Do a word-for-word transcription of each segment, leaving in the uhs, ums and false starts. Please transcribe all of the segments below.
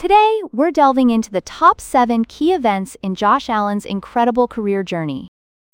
Today, we're delving into the top seven key events in Josh Allen's incredible career journey.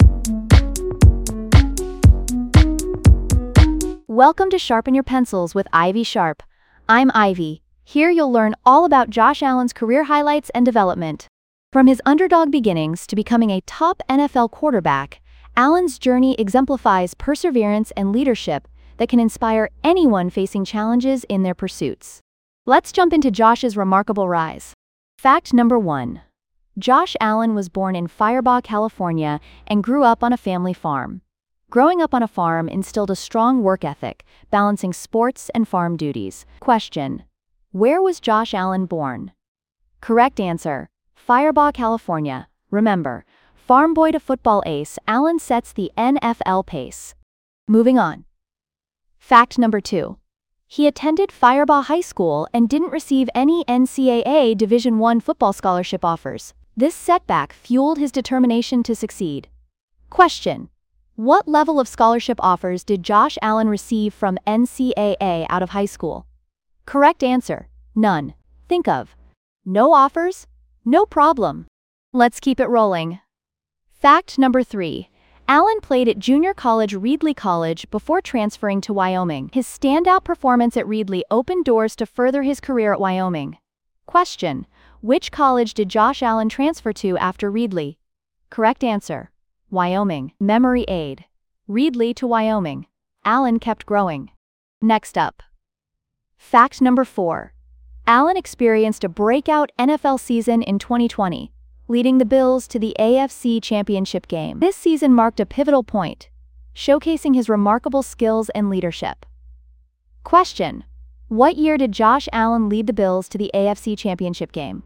Welcome to Sharpen Your Pencils with Ivy Sharp. I'm Ivy. Here you'll learn all about Josh Allen's career highlights and development. From his underdog beginnings to becoming a top N F L quarterback, Allen's journey exemplifies perseverance and leadership that can inspire anyone facing challenges in their pursuits. Let's jump into Josh's remarkable rise. Fact number one. Josh Allen was born in Firebaugh, California, and grew up on a family farm. Growing up on a farm instilled a strong work ethic, balancing sports and farm duties. Question: where was Josh Allen born? Correct answer: Firebaugh, California. Remember, farm boy to football ace, Allen sets the N F L pace. Moving on. Fact number two. He attended Firebaugh High School and didn't receive any N C double A Division one football scholarship offers. This setback fueled his determination to succeed. Question: what level of scholarship offers did Josh Allen receive from N C double A out of high school? Correct answer: none. Think of no offers? No problem. Let's keep it rolling. Fact number three. Allen played at junior college Reedley College before transferring to Wyoming. His standout performance at Reedley opened doors to further his career at Wyoming. Question: which college did Josh Allen transfer to after Reedley? Correct answer: Wyoming. Memory aid. Reedley to Wyoming. Allen kept growing. Next up. Fact number four. Allen experienced a breakout N F L season in twenty twenty. Leading the Bills to the A F C Championship game. This season marked a pivotal point, showcasing his remarkable skills and leadership. Question: what year did Josh Allen lead the Bills to the A F C Championship game?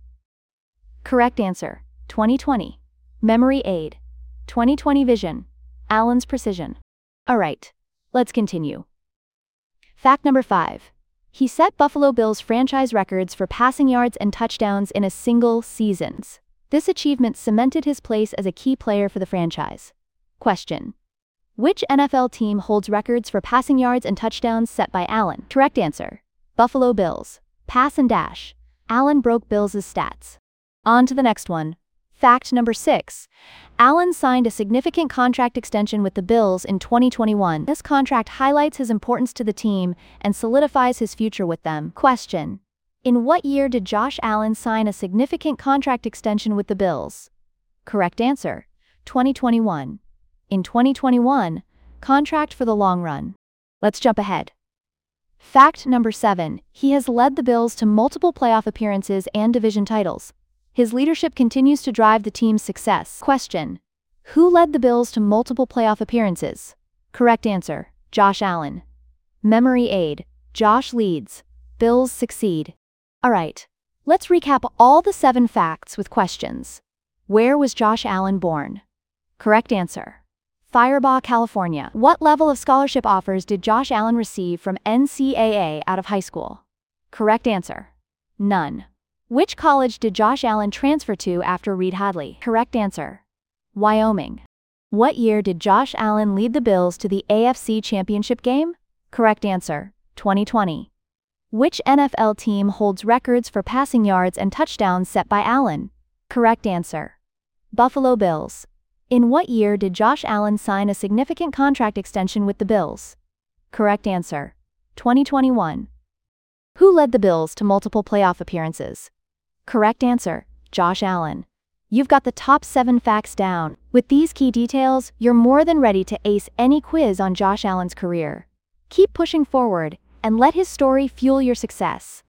Correct answer: twenty twenty. Memory aid. twenty twenty vision. Allen's precision. Alright, let's continue. Fact number five. He set Buffalo Bills franchise records for passing yards and touchdowns in a single season. This achievement cemented his place as a key player for the franchise. Question: which N F L team holds records for passing yards and touchdowns set by Allen? Correct answer: Buffalo Bills. Pass and dash. Allen broke Bills' stats. On to the next one. Fact number six. Allen signed a significant contract extension with the Bills in twenty twenty-one. This contract highlights his importance to the team and solidifies his future with them. Question: in what year did Josh Allen sign a significant contract extension with the Bills? Correct answer: twenty twenty-one. In twenty twenty-one, contract for the long run. Let's jump ahead. Fact number seven. He has led the Bills to multiple playoff appearances and division titles. His leadership continues to drive the team's success. Question: who led the Bills to multiple playoff appearances? Correct answer: Josh Allen. Memory aid. Josh leads. Bills succeed. Alright, let's recap all the seven facts with questions. Where was Josh Allen born? Correct answer: Firebaugh, California. What level of scholarship offers did Josh Allen receive from N C double A out of high school? Correct answer: none. Which college did Josh Allen transfer to after Reed-Hadley? Correct answer: Wyoming. What year did Josh Allen lead the Bills to the A F C Championship game? Correct answer: twenty twenty. Which N F L team holds records for passing yards and touchdowns set by Allen? Correct answer: Buffalo Bills. In what year did Josh Allen sign a significant contract extension with the Bills? Correct answer: twenty twenty-one. Who led the Bills to multiple playoff appearances? Correct answer: Josh Allen. You've got the top seven facts down. With these key details, you're more than ready to ace any quiz on Josh Allen's career. Keep pushing forward and let his story fuel your success.